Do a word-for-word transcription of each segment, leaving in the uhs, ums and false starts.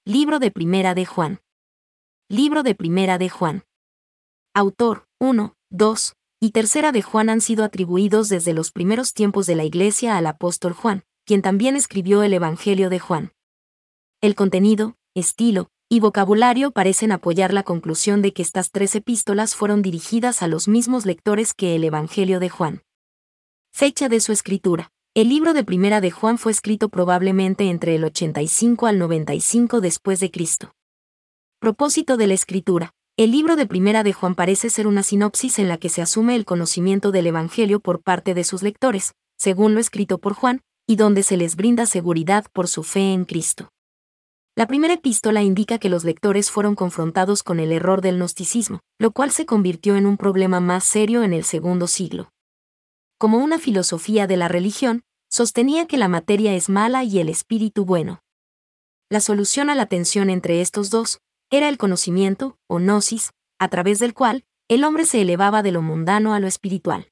Libro de Primera de Juan. Libro de Primera de Juan. Autor, uno, dos y Tercera de Juan han sido atribuidos desde los primeros tiempos de la Iglesia al apóstol Juan, quien también escribió el Evangelio de Juan. El contenido, estilo y vocabulario parecen apoyar la conclusión de que estas tres epístolas fueron dirigidas a los mismos lectores que el Evangelio de Juan. Fecha de su escritura. El libro de Primera de Juan fue escrito probablemente entre el ochenta y cinco al noventa y cinco después de Cristo. Propósito de la escritura. El libro de Primera de Juan parece ser una sinopsis en la que se asume el conocimiento del Evangelio por parte de sus lectores, según lo escrito por Juan, y donde se les brinda seguridad por su fe en Cristo. La primera epístola indica que los lectores fueron confrontados con el error del gnosticismo, lo cual se convirtió en un problema más serio en el segundo siglo. Como una filosofía de la religión, sostenía que la materia es mala y el espíritu bueno. La solución a la tensión entre estos dos era el conocimiento, o gnosis, a través del cual el hombre se elevaba de lo mundano a lo espiritual.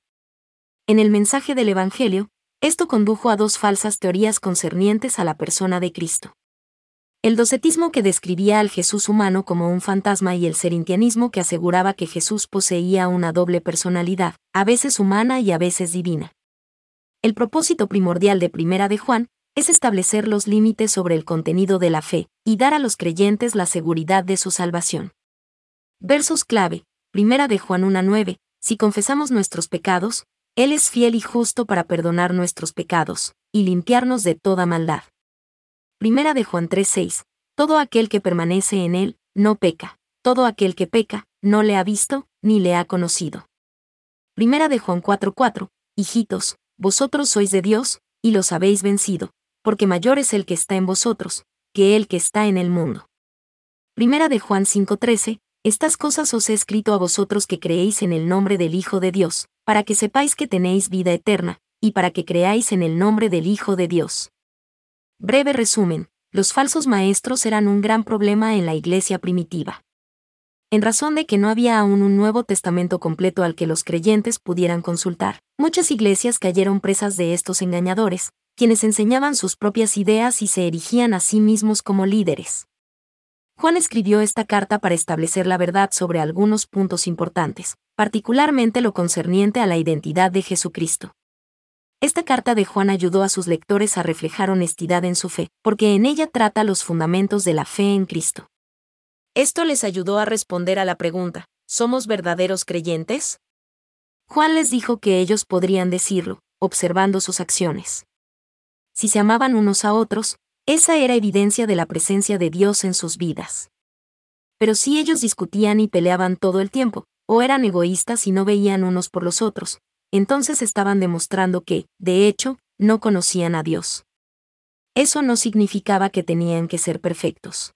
En el mensaje del Evangelio, esto condujo a dos falsas teorías concernientes a la persona de Cristo. El docetismo, que describía al Jesús humano como un fantasma, y el serintianismo, que aseguraba que Jesús poseía una doble personalidad, a veces humana y a veces divina. El propósito primordial de Primera de Juan es establecer los límites sobre el contenido de la fe y dar a los creyentes la seguridad de su salvación. Versos clave. Primera de Juan uno nueve. Si confesamos nuestros pecados, Él es fiel y justo para perdonar nuestros pecados y limpiarnos de toda maldad. Primera de Juan tres seis. Todo aquel que permanece en Él, no peca. Todo aquel que peca, no le ha visto, ni le ha conocido. Primera de Juan cuatro cuatro. Hijitos, vosotros sois de Dios, y los habéis vencido, porque mayor es el que está en vosotros, que el que está en el mundo. Primera de Juan cinco trece. Estas cosas os he escrito a vosotros que creéis en el nombre del Hijo de Dios, para que sepáis que tenéis vida eterna, y para que creáis en el nombre del Hijo de Dios. Breve resumen. Los falsos maestros eran un gran problema en la iglesia primitiva. En razón de que no había aún un Nuevo Testamento completo al que los creyentes pudieran consultar, muchas iglesias cayeron presas de estos engañadores, quienes enseñaban sus propias ideas y se erigían a sí mismos como líderes. Juan escribió esta carta para establecer la verdad sobre algunos puntos importantes, particularmente lo concerniente a la identidad de Jesucristo. Esta carta de Juan ayudó a sus lectores a reflejar honestidad en su fe, porque en ella trata los fundamentos de la fe en Cristo. Esto les ayudó a responder a la pregunta, ¿somos verdaderos creyentes? Juan les dijo que ellos podrían decirlo, observando sus acciones. Si se amaban unos a otros, esa era evidencia de la presencia de Dios en sus vidas. Pero si ellos discutían y peleaban todo el tiempo, o eran egoístas y no veían unos por los otros, entonces estaban demostrando que, de hecho, no conocían a Dios. Eso no significaba que tenían que ser perfectos.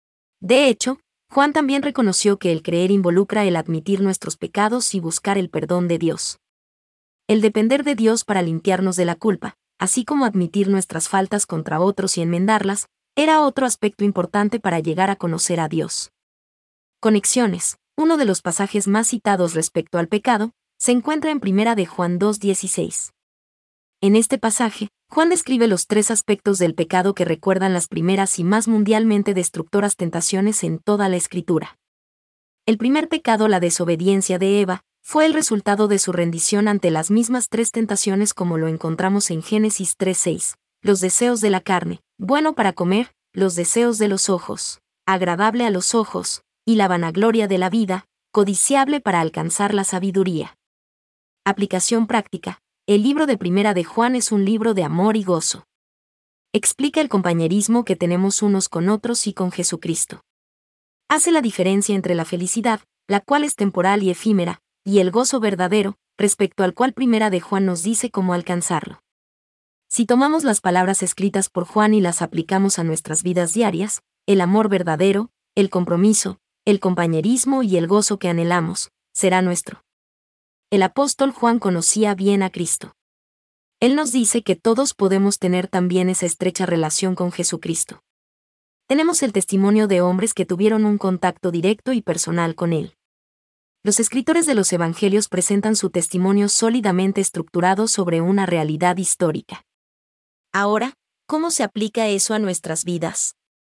De hecho, Juan también reconoció que el creer involucra el admitir nuestros pecados y buscar el perdón de Dios. El depender de Dios para limpiarnos de la culpa, así como admitir nuestras faltas contra otros y enmendarlas, era otro aspecto importante para llegar a conocer a Dios. Conexiones. Uno de los pasajes más citados respecto al pecado se encuentra en Primera de Juan dos dieciséis. En este pasaje, Juan describe los tres aspectos del pecado que recuerdan las primeras y más mundialmente destructoras tentaciones en toda la Escritura. El primer pecado, la desobediencia de Eva, fue el resultado de su rendición ante las mismas tres tentaciones como lo encontramos en Génesis tres seis. Los deseos de la carne, bueno para comer, los deseos de los ojos, agradable a los ojos, y la vanagloria de la vida, codiciable para alcanzar la sabiduría. Aplicación práctica. El libro de Primera de Juan es un libro de amor y gozo. Explica el compañerismo que tenemos unos con otros y con Jesucristo. Hace la diferencia entre la felicidad, la cual es temporal y efímera, y el gozo verdadero, respecto al cual Primera de Juan nos dice cómo alcanzarlo. Si tomamos las palabras escritas por Juan y las aplicamos a nuestras vidas diarias, el amor verdadero, el compromiso, el compañerismo y el gozo que anhelamos, será nuestro. El apóstol Juan conocía bien a Cristo. Él nos dice que todos podemos tener también esa estrecha relación con Jesucristo. Tenemos el testimonio de hombres que tuvieron un contacto directo y personal con Él. Los escritores de los Evangelios presentan su testimonio sólidamente estructurado sobre una realidad histórica. Ahora, ¿cómo se aplica eso a nuestras vidas?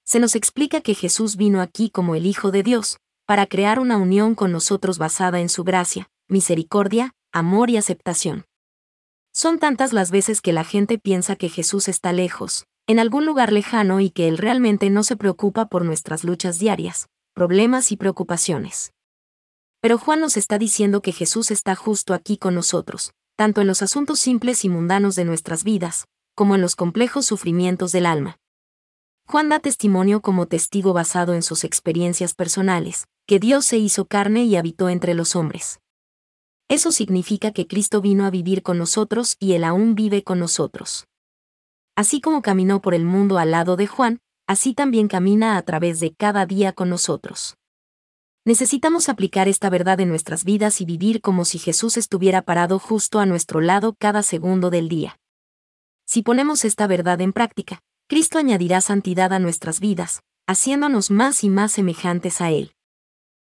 Se nos explica que Jesús vino aquí como el Hijo de Dios, para crear una unión con nosotros basada en su gracia, misericordia, amor y aceptación. Son tantas las veces que la gente piensa que Jesús está lejos, en algún lugar lejano y que Él realmente no se preocupa por nuestras luchas diarias, problemas y preocupaciones. Pero Juan nos está diciendo que Jesús está justo aquí con nosotros, tanto en los asuntos simples y mundanos de nuestras vidas, como en los complejos sufrimientos del alma. Juan da testimonio como testigo basado en sus experiencias personales, que Dios se hizo carne y habitó entre los hombres. Eso significa que Cristo vino a vivir con nosotros y Él aún vive con nosotros. Así como caminó por el mundo al lado de Juan, así también camina a través de cada día con nosotros. Necesitamos aplicar esta verdad en nuestras vidas y vivir como si Jesús estuviera parado justo a nuestro lado cada segundo del día. Si ponemos esta verdad en práctica, Cristo añadirá santidad a nuestras vidas, haciéndonos más y más semejantes a Él.